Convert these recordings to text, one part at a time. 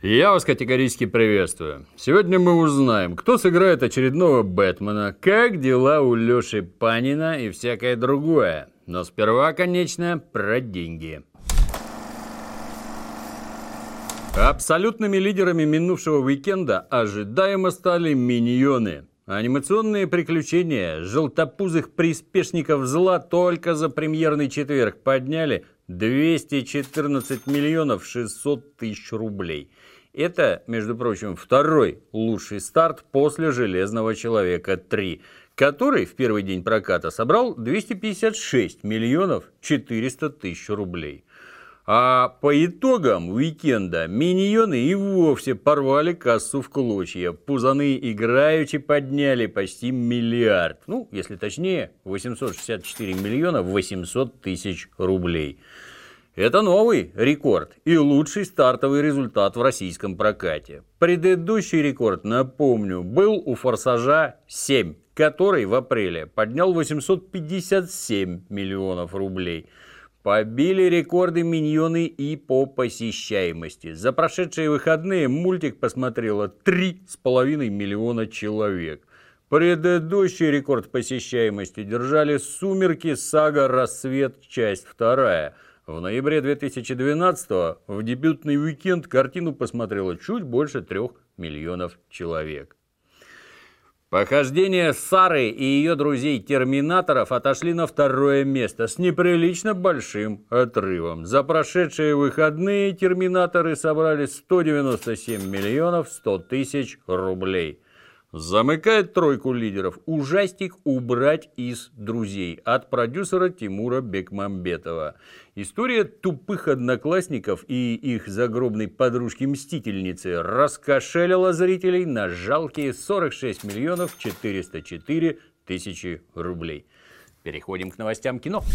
Я вас категорически приветствую. Сегодня мы узнаем, кто сыграет очередного Бэтмена, как дела у Лёши Панина и всякое другое. Но сперва, конечно, про деньги. Абсолютными лидерами минувшего уикенда ожидаемо стали «Миньоны». Анимационные приключения желтопузых приспешников зла только за премьерный четверг подняли 214 миллионов 600 тысяч рублей. Это, между прочим, второй лучший старт после «Железного человека 3», который в первый день проката собрал 256 миллионов 400 тысяч рублей. А по итогам уикенда «Миньоны» и вовсе порвали кассу в клочья. Пузаны играючи подняли почти миллиард. Ну, если точнее, 864 миллиона 800 тысяч рублей. Это новый рекорд и лучший стартовый результат в российском прокате. Предыдущий рекорд, напомню, был у «Форсажа 7», который в апреле поднял 857 миллионов рублей. Побили рекорды «Миньоны» и по посещаемости. За прошедшие выходные мультик посмотрело 3,5 миллиона человек. Предыдущий рекорд посещаемости держали «Сумерки. Сага. Рассвет. Часть 2». В ноябре 2012-го в дебютный уикенд картину посмотрело чуть больше 3 миллионов человек. Похождения Сары и ее друзей-терминаторов отошли на второе место с неприлично большим отрывом. За прошедшие выходные терминаторы собрали 197 миллионов 100 тысяч рублей. Замыкает тройку лидеров ужастик «Убрать из друзей» от продюсера Тимура Бекмамбетова. История тупых одноклассников и их загробной подружки-мстительницы раскошелила зрителей на жалкие 46 миллионов 404 тысячи рублей. Переходим к новостям кино.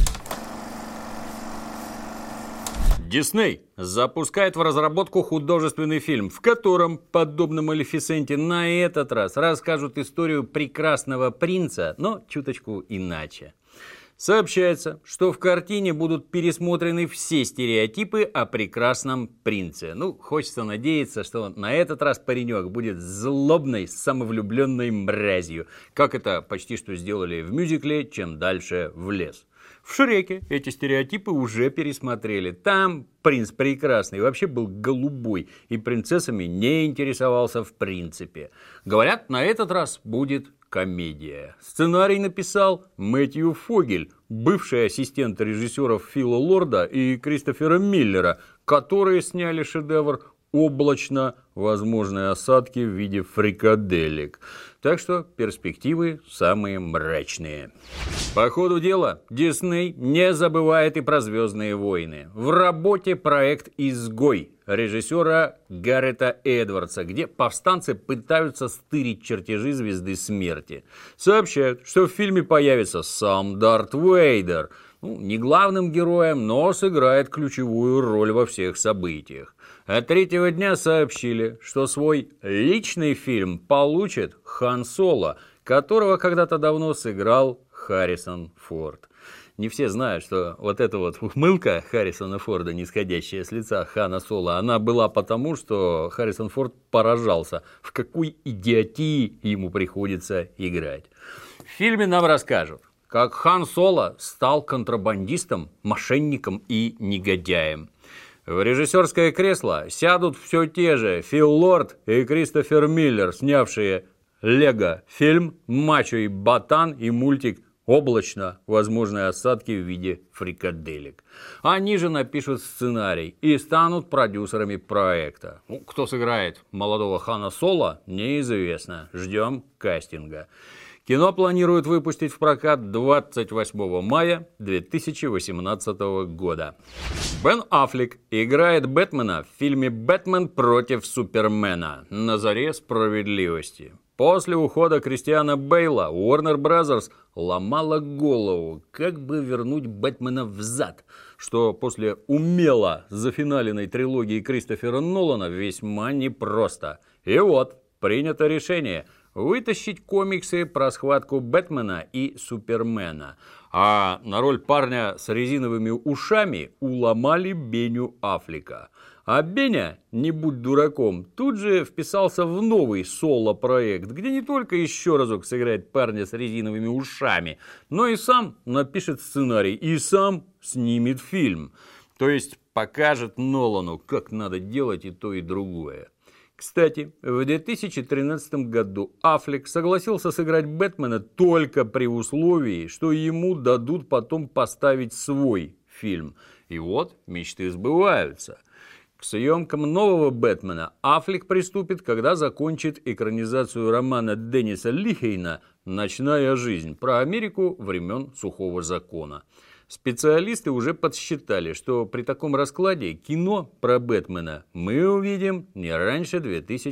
Дисней запускает в разработку художественный фильм, в котором, подобно Малефисенте, на этот раз расскажут историю прекрасного принца, но чуточку иначе. Сообщается, что в картине будут пересмотрены все стереотипы о прекрасном принце. Ну, хочется надеяться, что на этот раз паренек будет злобной, самовлюбленной мразью, как это почти что сделали в мюзикле «Чем дальше в лес». В «Шреке» эти стереотипы уже пересмотрели. Там принц прекрасный вообще был голубой и принцессами не интересовался в принципе. Говорят, на этот раз будет комедия. Сценарий написал Мэтью Фогель, бывший ассистент режиссеров Фила Лорда и Кристофера Миллера, которые сняли шедевр «Облачно. Возможные осадки в виде фрикаделек». Так что перспективы самые мрачные. По ходу дела Дисней не забывает и про «Звездные войны». В работе проект «Изгой» режиссера Гаррета Эдвардса, где повстанцы пытаются стырить чертежи Звезды Смерти. Сообщают, что в фильме появится сам Дарт Вейдер. Не главным героем, но сыграет ключевую роль во всех событиях. А третьего дня сообщили, что свой личный фильм получит Хан Соло, которого когда-то давно сыграл Харрисон Форд. Не все знают, что вот эта вот ухмылка Харрисона Форда, нисходящая с лица Хана Соло, она была потому, что Харрисон Форд поражался, в какой идиотии ему приходится играть. В фильме нам расскажут, как Хан Соло стал контрабандистом, мошенником и негодяем. В режиссерское кресло сядут все те же Фил Лорд и Кристофер Миллер, снявшие «Лего-фильм», «Мачо и ботан» и мультик «Облачно. Возможные осадки в виде фрикаделек». Они же напишут сценарий и станут продюсерами проекта. Кто сыграет молодого Хана Соло, неизвестно. Ждем кастинга. Кино планируют выпустить в прокат 28 мая 2018 года. Бен Аффлек играет Бэтмена в фильме «Бэтмен против Супермена. На заре справедливости». После ухода Кристиана Бейла Warner Bros. Ломала голову, как бы вернуть Бэтмена взад, что после умело зафиналенной трилогии Кристофера Нолана весьма непросто. И вот, принято решение вытащить комиксы про схватку Бэтмена и Супермена. А на роль парня с резиновыми ушами уломали Беню Аффлека. А Беня, не будь дураком, тут же вписался в новый соло-проект, где не только еще разок сыграет парня с резиновыми ушами, но и сам напишет сценарий и сам снимет фильм. То есть покажет Нолану, как надо делать и то, и другое. Кстати, в 2013 году Аффлек согласился сыграть Бэтмена только при условии, что ему дадут потом поставить свой фильм. И вот мечты сбываются. К съемкам нового Бэтмена Аффлек приступит, когда закончит экранизацию романа Денниса Лихейна «Ночная жизнь» про Америку времен Сухого закона. Специалисты уже подсчитали, что при таком раскладе кино про Бэтмена мы увидим не раньше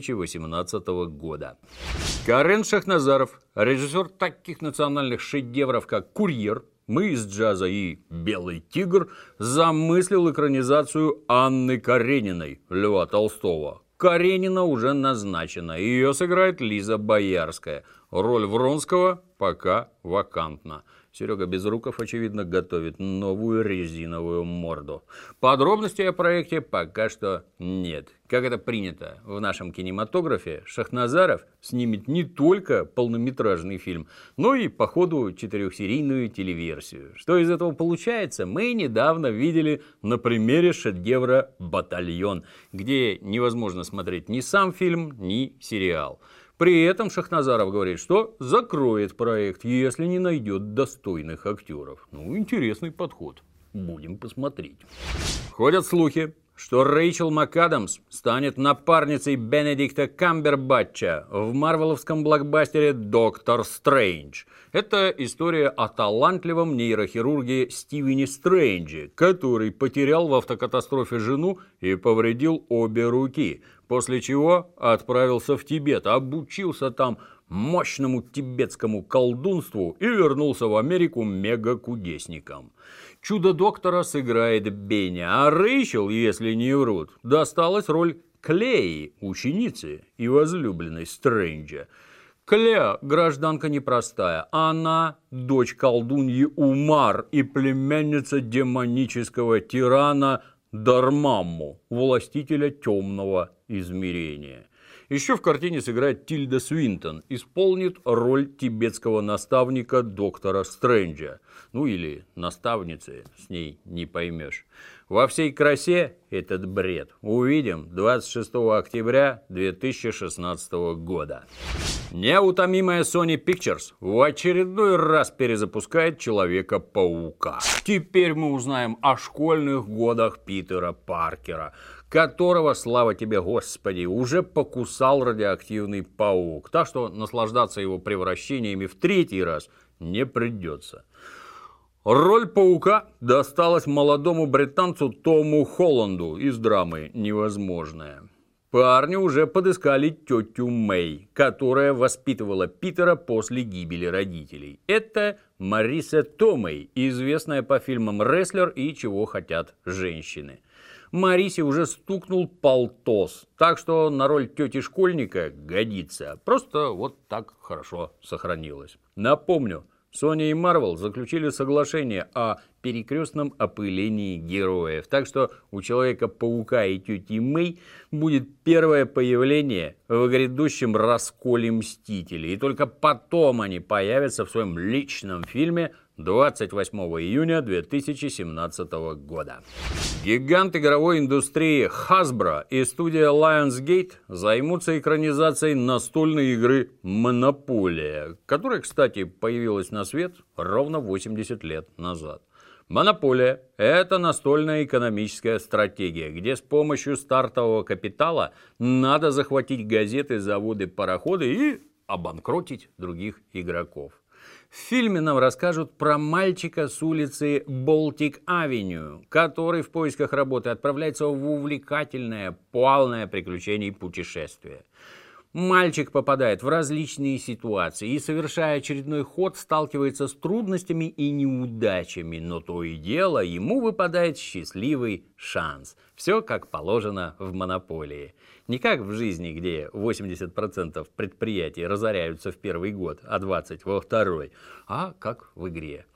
2018 года. Карен Шахназаров, режиссер таких национальных шедевров, как «Курьер», «Мы из джаза» и «Белый тигр», замыслил экранизацию Анны Карениной, Льва Толстого. Каренина уже назначена, ее сыграет Лиза Боярская. Роль Вронского пока вакантна. Серега Безруков, очевидно, готовит новую резиновую морду. Подробностей о проекте пока что нет. Как это принято в нашем кинематографе, Шахназаров снимет не только полнометражный фильм, но и, по ходу, 4-серийную телеверсию. Что из этого получается, мы недавно видели на примере шедевра «Батальон», где невозможно смотреть ни сам фильм, ни сериал. При этом Шахназаров говорит, что закроет проект, если не найдет достойных актеров. Ну, интересный подход. Будем посмотреть. Ходят слухи, что Рэйчел МакАдамс станет напарницей Бенедикта Камбербатча в марвеловском блокбастере «Доктор Стрэндж». Это история о талантливом нейрохирурге Стивене Стрэнджи, который потерял в автокатастрофе жену и повредил обе руки, после чего отправился в Тибет, обучился там мощному тибетскому колдунству и вернулся в Америку мегакудесником. Чудо-доктора сыграет Беня, а Рэйчел, если не врут, досталась роль Клеи, ученицы и возлюбленной Стрэнджа. Клея – гражданка непростая, она – дочь колдуньи Умар и племянница демонического тирана Дармамму, властителя темного измерения. Еще в картине сыграет Тильда Свинтон, исполнит роль тибетского наставника доктора Стрэнджа. Ну или наставницы, с ней не поймешь. Во всей красе этот бред увидим 26 октября 2016 года. Неутомимая Sony Pictures в очередной раз перезапускает Человека-паука. Теперь мы узнаем о школьных годах Питера Паркера, которого, слава тебе, Господи, уже покусал радиоактивный паук. Так что наслаждаться его превращениями в третий раз не придется. Роль паука досталась молодому британцу Тому Холланду из драмы «Невозможное». Парни уже подыскали тетю Мэй, которая воспитывала Питера после гибели родителей. Это Мариса Томей, известная по фильмам «Рестлер» и «Чего хотят женщины». Марисе уже стукнул полтос, так что на роль тети школьника годится. Просто вот так хорошо сохранилось. Напомню, Sony и Marvel заключили соглашение о перекрестном опылении героев. Так что у Человека-паука и тети Мэй будет первое появление в грядущем расколе Мстителей. И только потом они появятся в своем личном фильме 28 июня 2017 года. Гигант игровой индустрии Hasbro и студия Lionsgate займутся экранизацией настольной игры «Монополия», которая, кстати, появилась на свет ровно 80 лет назад. «Монополия» – это настольная экономическая стратегия, где с помощью стартового капитала надо захватить газеты, заводы, пароходы и обанкротить других игроков. В фильме нам расскажут про мальчика с улицы Болтик-Авеню, который в поисках работы отправляется в увлекательное, полное приключений путешествие. Мальчик попадает в различные ситуации и, совершая очередной ход, сталкивается с трудностями и неудачами, но то и дело ему выпадает счастливый шанс. Все как положено в монополии. Не как в жизни, где 80% предприятий разоряются в первый год, а 20% во второй, а как в игре.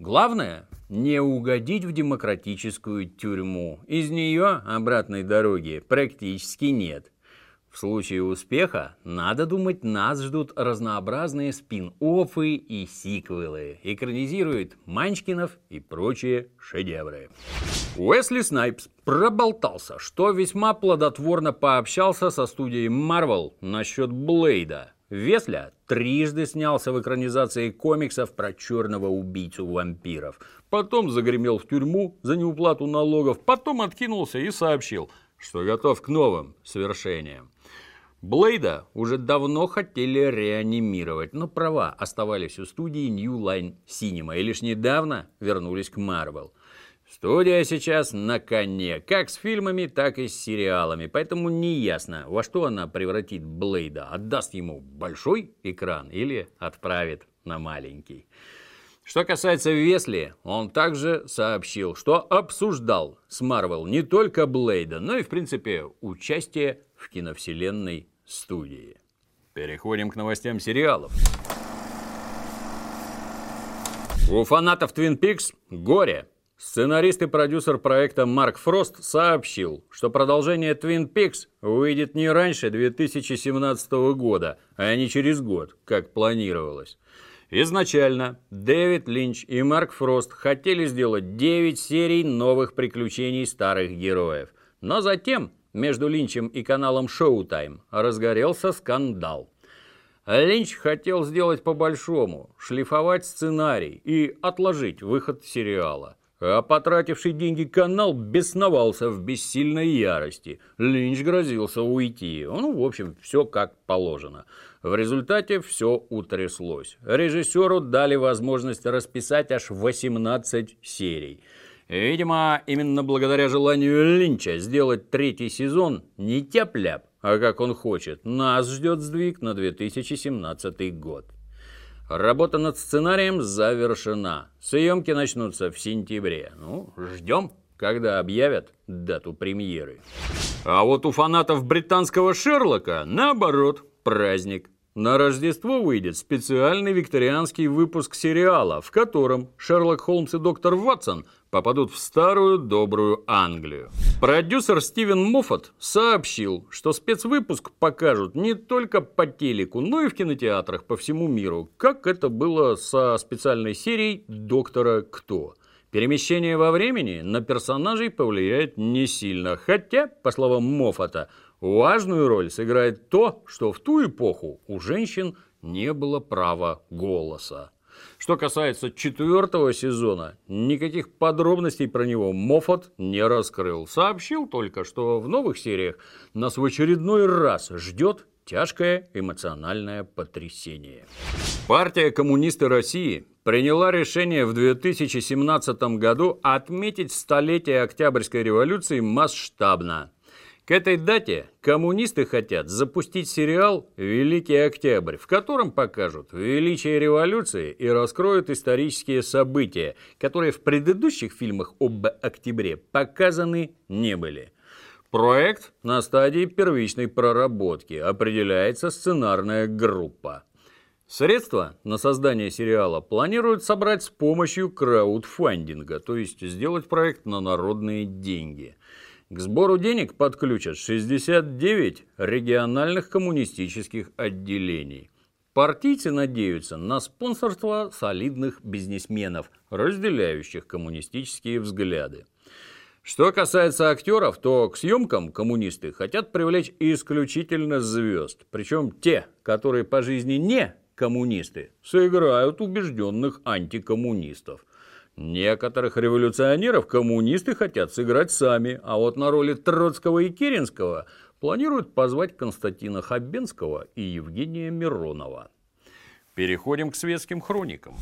Главное – не угодить в демократическую тюрьму. Из нее обратной дороги практически нет. В случае успеха, надо думать, нас ждут разнообразные спин-оффы и сиквелы. Экранизирует Манчкинов и прочие шедевры. Уэсли Снайпс проболтался, что весьма плодотворно пообщался со студией Marvel насчет Блейда. Весля трижды снялся в экранизации комиксов про черного убийцу вампиров. Потом загремел в тюрьму за неуплату налогов. Потом откинулся и сообщил, что готов к новым свершениям. Блейда уже давно хотели реанимировать, но права оставались у студии New Line Cinema и лишь недавно вернулись к Marvel. Студия сейчас на коне, как с фильмами, так и с сериалами, поэтому неясно, во что она превратит Блейда. Отдаст ему большой экран или отправит на маленький. Что касается Весли, он также сообщил, что обсуждал с Marvel не только Блейда, но и, в принципе, участие в киновселенной студии. Переходим к новостям сериалов. У фанатов Twin Peaks горе. Сценарист и продюсер проекта Марк Фрост сообщил, что продолжение Twin Peaks выйдет не раньше 2017 года, а не через год, как планировалось. Изначально Дэвид Линч и Марк Фрост хотели сделать 9 серий новых приключений старых героев. Но затем между Линчем и каналом Showtime разгорелся скандал. Линч хотел сделать по-большому, шлифовать сценарий и отложить выход сериала. А потративший деньги канал бесновался в бессильной ярости. Линч грозился уйти. Ну, в общем, все как положено. В результате все утряслось. Режиссеру дали возможность расписать аж 18 серий. Видимо, именно благодаря желанию Линча сделать третий сезон не тяп-ляп, а как он хочет, нас ждет сдвиг на 2017 год. Работа над сценарием завершена. Съемки начнутся в сентябре. Ну, ждем, когда объявят дату премьеры. А вот у фанатов британского Шерлока, наоборот, праздник. На Рождество выйдет специальный викторианский выпуск сериала, в котором Шерлок Холмс и доктор Ватсон попадут в старую добрую Англию. Продюсер Стивен Моффат сообщил, что спецвыпуск покажут не только по телеку, но и в кинотеатрах по всему миру, как это было со специальной серией «Доктора Кто». Перемещение во времени на персонажей повлияет не сильно, хотя, по словам Моффата, важную роль сыграет то, что в ту эпоху у женщин не было права голоса. Что касается 4-го сезона, никаких подробностей про него Моффат не раскрыл. Сообщил только, что в новых сериях нас в очередной раз ждет тяжкое эмоциональное потрясение. Партия «Коммунисты России» приняла решение в 2017 году отметить столетие Октябрьской революции масштабно. К этой дате коммунисты хотят запустить сериал «Великий Октябрь», в котором покажут величие революции и раскроют исторические события, которые в предыдущих фильмах об октябре показаны не были. Проект на стадии первичной проработки, определяется сценарная группа. Средства на создание сериала планируют собрать с помощью краудфандинга, то есть сделать проект на народные деньги. К сбору денег подключат 69 региональных коммунистических отделений. Партийцы надеются на спонсорство солидных бизнесменов, разделяющих коммунистические взгляды. Что касается актеров, то к съемкам коммунисты хотят привлечь исключительно звезд. Причем те, которые по жизни не коммунисты, сыграют убежденных антикоммунистов. Некоторых революционеров коммунисты хотят сыграть сами, а вот на роли Троцкого и Керенского планируют позвать Константина Хабенского и Евгения Миронова. Переходим к светским хроникам.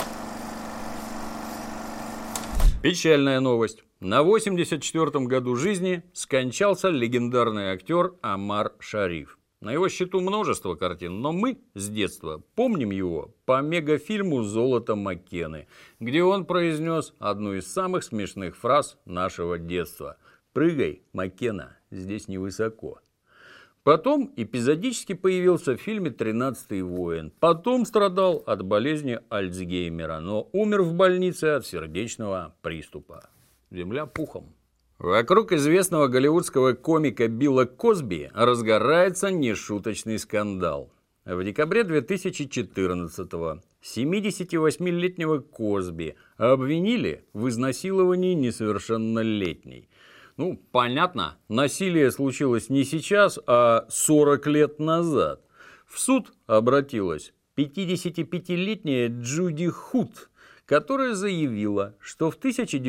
Печальная новость. На 84-м году жизни скончался легендарный актер Омар Шариф. На его счету множество картин, но мы с детства помним его по мегафильму «Золото Маккены», где он произнес одну из самых смешных фраз нашего детства: «Прыгай, Маккена, здесь невысоко». Потом эпизодически появился в фильме «13-й воин». Потом страдал от болезни Альцгеймера, но умер в больнице от сердечного приступа. Земля пухом. Вокруг известного голливудского комика Билла Косби разгорается нешуточный скандал. В декабре 2014-го 78-летнего Косби обвинили в изнасиловании несовершеннолетней. Ну, понятно, насилие случилось не сейчас, а 40 лет назад. В суд обратилась 55-летняя Джуди Худ, которая заявила, что в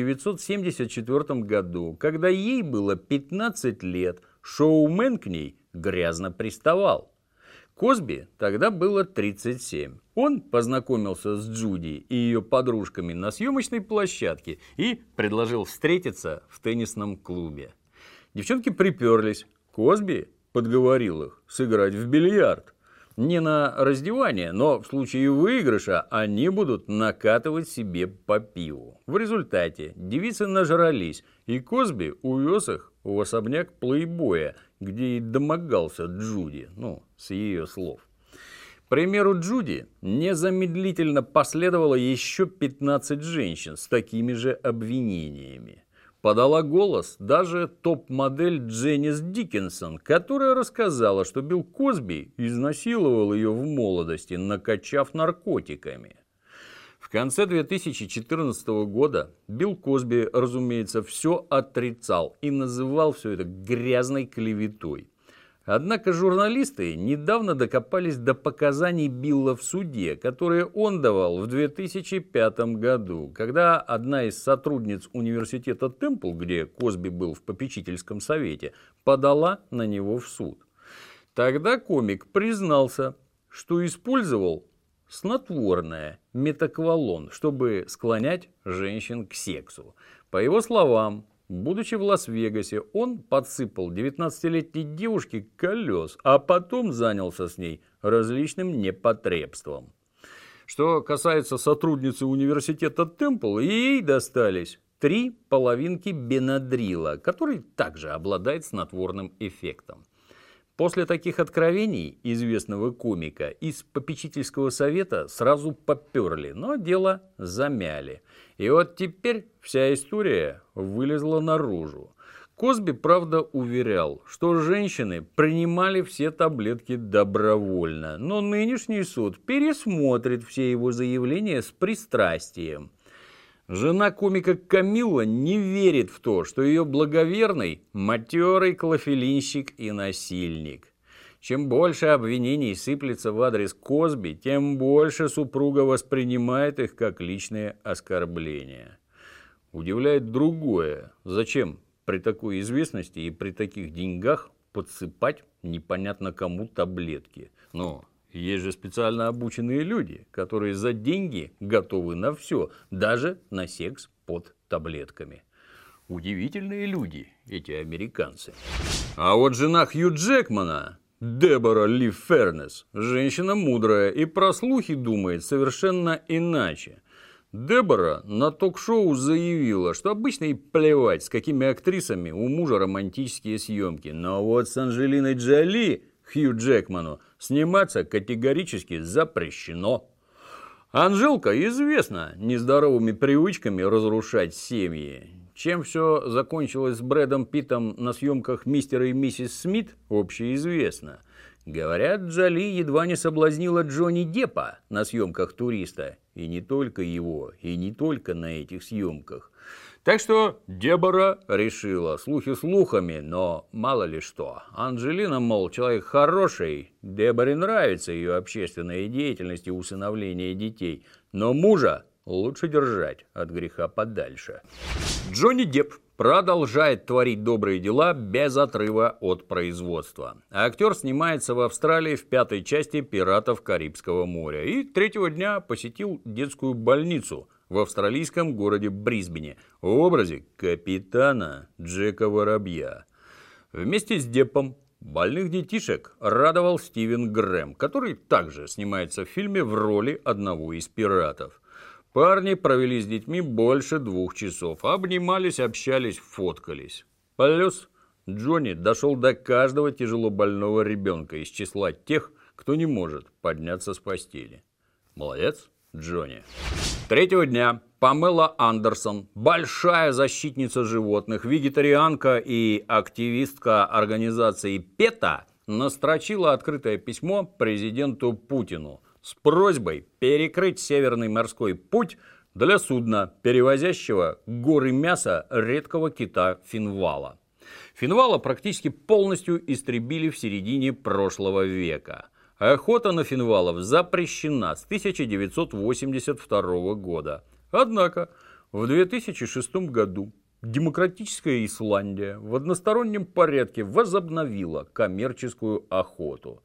1974 году, когда ей было 15 лет, шоумен к ней грязно приставал. Косби тогда было 37. Он познакомился с Джуди и ее подружками на съемочной площадке и предложил встретиться в теннисном клубе. Девчонки приперлись. Косби подговорил их сыграть в бильярд. Не на раздевание, но в случае выигрыша они будут накатывать себе по пиву. В результате девицы нажрались, и Косби увез их в особняк плейбоя, где и домогался Джуди, с ее слов. К примеру Джуди незамедлительно последовало еще 15 женщин с такими же обвинениями. Подала голос даже топ-модель Дженнис Диккенсон, которая рассказала, что Билл Косби изнасиловал ее в молодости, накачав наркотиками. В конце 2014 года Билл Косби, разумеется, все отрицал и называл все это грязной клеветой. Однако журналисты недавно докопались до показаний Билла в суде, которые он давал в 2005 году, когда одна из сотрудниц университета Темпл, где Косби был в попечительском совете, подала на него в суд. Тогда комик признался, что использовал снотворное метаквалон, чтобы склонять женщин к сексу. По его словам, будучи в Лас-Вегасе, он подсыпал 19-летней девушке колес, а потом занялся с ней различным непотребством. Что касается сотрудницы университета Темпл, ей достались 3 половинки бенадрила, который также обладает снотворным эффектом. После таких откровений известного комика из попечительского совета сразу поперли, но дело замяли. И вот теперь вся история вылезла наружу. Косби, правда, уверял, что женщины принимали все таблетки добровольно, но нынешний суд пересмотрит все его заявления с пристрастием. Жена комика Камилла не верит в то, что ее благоверный – матерый клофелинщик и насильник. Чем больше обвинений сыплется в адрес Косби, тем больше супруга воспринимает их как личные оскорбления. Удивляет другое. Зачем при такой известности и при таких деньгах подсыпать непонятно кому таблетки? Есть же специально обученные люди, которые за деньги готовы на все, даже на секс под таблетками. Удивительные люди, эти американцы. А вот жена Хью Джекмана, Дебора Ли Фернес, женщина мудрая и про слухи думает совершенно иначе. Дебора на ток-шоу заявила, что обычно ей плевать, с какими актрисами у мужа романтические съемки, но вот с Анджелиной Джоли Хью Джекману сниматься категорически запрещено. Анжелка известна нездоровыми привычками разрушать семьи. Чем все закончилось с Брэдом Питтом на съемках «Мистера и миссис Смит» общеизвестно. Говорят, Джоли едва не соблазнила Джонни Деппа на съемках «Туриста». И не только его, и не только на этих съемках. Так что Дебора решила, слухи слухами, но мало ли что. Анджелина, мол, человек хороший, Деборе нравится ее общественная деятельность и усыновление детей, но мужа лучше держать от греха подальше. Джонни Депп продолжает творить добрые дела без отрыва от производства. Актер снимается в Австралии в 5-й части «Пиратов Карибского моря» и 3-го дня посетил детскую больницу в австралийском городе Брисбене в образе капитана Джека Воробья. Вместе с Деппом больных детишек радовал Стивен Грэм, который также снимается в фильме в роли одного из пиратов. Парни провели с детьми больше 2 часов, обнимались, общались, фоткались. Плюс Джонни дошел до каждого тяжелобольного ребенка из числа тех, кто не может подняться с постели. Молодец, Джонни. Третьего дня Памела Андерсон, большая защитница животных, вегетарианка и активистка организации ПЕТА, настрочила открытое письмо президенту Путину с просьбой перекрыть Северный морской путь для судна, перевозящего горы мяса редкого кита финвала. Финвала практически полностью истребили в середине прошлого века. Охота на финвалов запрещена с 1982 года. Однако в 2006 году демократическая Исландия в одностороннем порядке возобновила коммерческую охоту.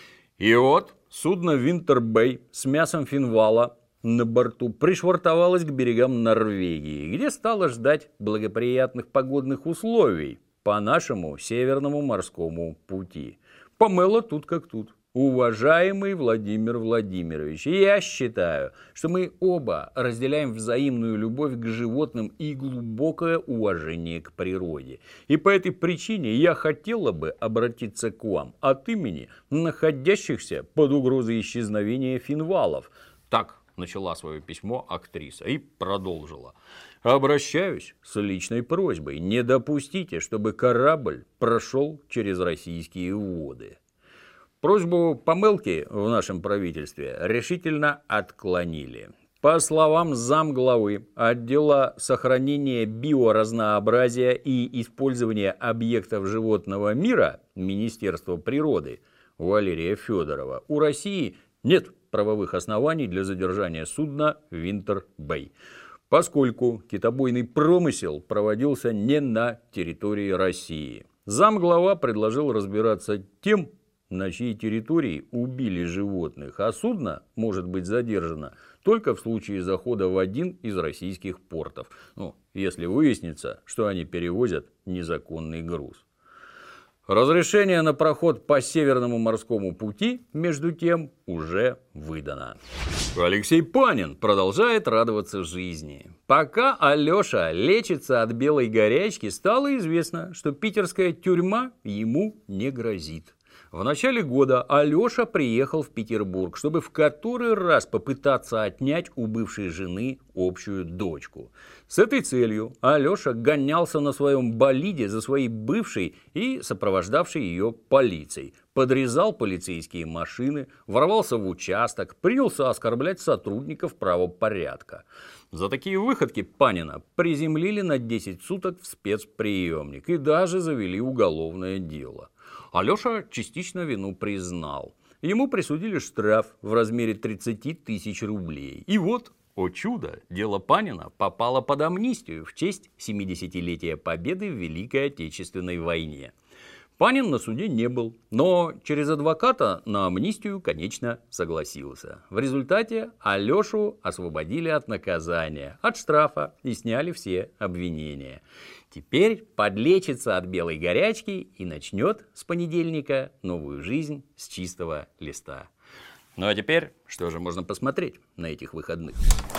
И вот судно Винтербей с мясом финвала на борту пришвартовалось к берегам Норвегии, где стало ждать благоприятных погодных условий по нашему Северному морскому пути. Памела тут как тут. Уважаемый Владимир Владимирович, я считаю, что мы оба разделяем взаимную любовь к животным и глубокое уважение к природе. И по этой причине я хотела бы обратиться к вам от имени находящихся под угрозой исчезновения финвалов. Так начала свое письмо актриса и продолжила. Обращаюсь с личной просьбой, не допустите, чтобы корабль прошел через российские воды. Просьбу Памелки в нашем правительстве решительно отклонили. По словам замглавы отдела сохранения биоразнообразия и использования объектов животного мира Министерства природы Валерия Федорова, у России нет правовых оснований для задержания судна Винтербей, поскольку китобойный промысел проводился не на территории России. Замглава предложил разбираться тем, на чьей территории убили животных, а судно может быть задержано только в случае захода в один из российских портов, если выяснится, что они перевозят незаконный груз. Разрешение на проход по Северному морскому пути, между тем, уже выдано. Алексей Панин продолжает радоваться жизни. Пока Алеша лечится от белой горячки, стало известно, что питерская тюрьма ему не грозит. В начале года Алеша приехал в Петербург, чтобы в который раз попытаться отнять у бывшей жены общую дочку. С этой целью Алеша гонялся на своем болиде за своей бывшей и сопровождавшей ее полицией. Подрезал полицейские машины, ворвался в участок, принялся оскорблять сотрудников правопорядка. За такие выходки Панина приземлили на 10 суток в спецприемник и даже завели уголовное дело. Алеша частично вину признал. Ему присудили штраф в размере 30 тысяч рублей. И вот, о чудо, дело Панина попало под амнистию в честь 70-летия победы в Великой Отечественной войне. Панин на суде не был, но через адвоката на амнистию, конечно, согласился. В результате Алешу освободили от наказания, от штрафа и сняли все обвинения. Теперь подлечится от белой горячки и начнет с понедельника новую жизнь с чистого листа. Ну а теперь, что же можно посмотреть на этих выходных?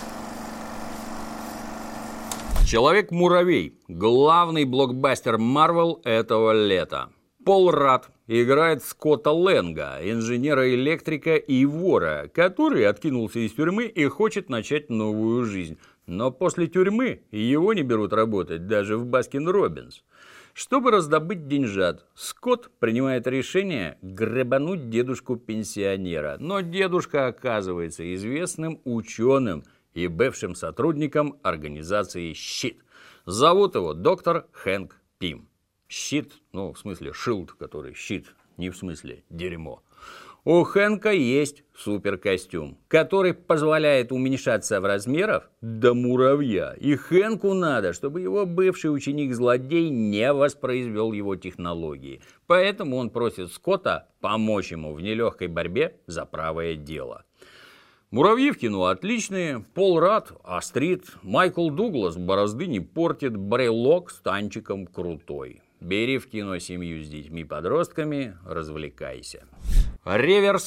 «Человек-муравей» – главный блокбастер Marvel этого лета. Пол Радд играет Скотта Лэнга, инженера-электрика и вора, который откинулся из тюрьмы и хочет начать новую жизнь. Но после тюрьмы его не берут работать даже в Баскин-Роббинс. Чтобы раздобыть деньжат, Скотт принимает решение грабануть дедушку-пенсионера. Но дедушка оказывается известным ученым и бывшим сотрудником организации «Щит». Зовут его доктор Хэнк Пим. Щит, в смысле шилд, который щит, не в смысле дерьмо. У Хэнка есть суперкостюм, который позволяет уменьшаться в размерах до муравья. И Хэнку надо, чтобы его бывший ученик-злодей не воспроизвел его технологии. Поэтому он просит Скотта помочь ему в нелегкой борьбе за правое дело. Муравьи в кино отличные, Пол Радд острит, Майкл Дуглас борозды не портит, Брей Лок с танчиком крутой. бери в кино семью с детьми-подростками, развлекайся. Реверс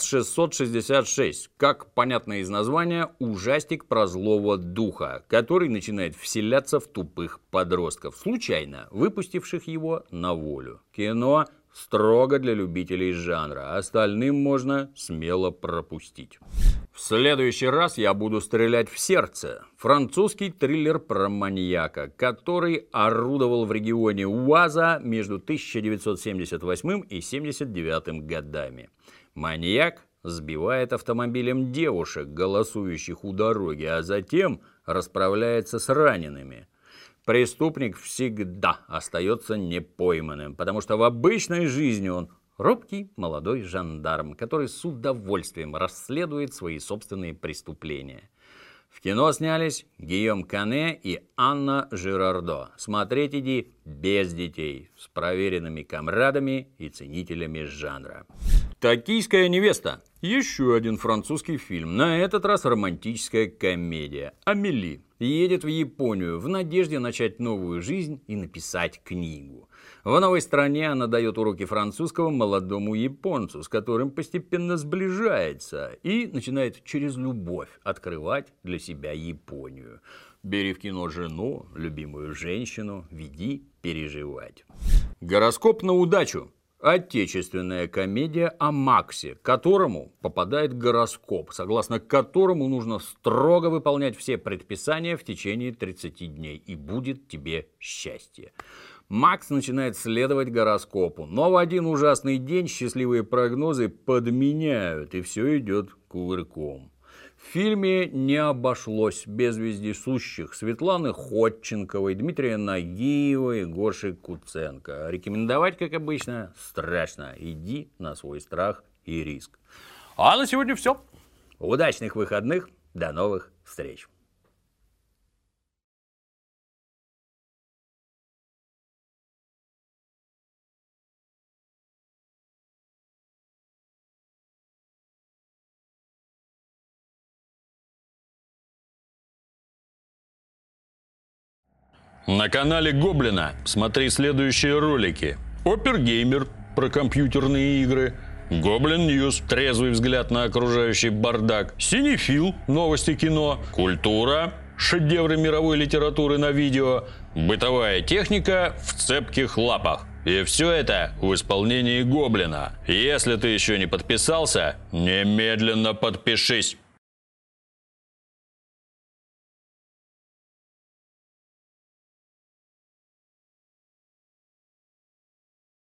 666. Как понятно из названия, ужастик про злого духа, который начинает вселяться в тупых подростков, случайно выпустивших его на волю. Кино строго для любителей жанра, остальным можно смело пропустить. В следующий раз я буду стрелять в сердце. Французский триллер про маньяка, который орудовал в регионе УАЗа между 1978 и 1979 годами. Маньяк сбивает автомобилем девушек, голосующих у дороги, а затем расправляется с ранеными. Преступник всегда остается непойманным, потому что в обычной жизни он робкий молодой жандарм, который с удовольствием расследует свои собственные преступления. В кино снялись Гийом Кане и Анна Жирардо. Смотреть иди без детей, с проверенными камрадами и ценителями жанра. «Токийская невеста». Еще один французский фильм. На этот раз романтическая комедия. Амели едет в Японию в надежде начать новую жизнь и написать книгу. В новой стране она дает уроки французского молодому японцу, с которым постепенно сближается и начинает через любовь открывать для себя Японию. Бери в кино жену, любимую женщину, веди переживать. Гороскоп на удачу. Отечественная комедия о Максе, которому попадает гороскоп, согласно которому нужно строго выполнять все предписания в течение 30 дней, и будет тебе счастье. Макс начинает следовать гороскопу, но в один ужасный день счастливые прогнозы подменяют, и все идет кувырком. В фильме не обошлось без вездесущих Светланы Ходченковой, Дмитрия Нагиева и Гоши Куценко. Рекомендовать, как обычно, страшно. Иди на свой страх и риск. А на сегодня все. Удачных выходных. До новых встреч. На канале Гоблина смотри следующие ролики. Опергеймер про компьютерные игры. Гоблин Ньюс – трезвый взгляд на окружающий бардак. Синефил – новости кино. Культура – шедевры мировой литературы на видео. Бытовая техника в цепких лапах. И все это в исполнении Гоблина. Если ты еще не подписался, немедленно подпишись.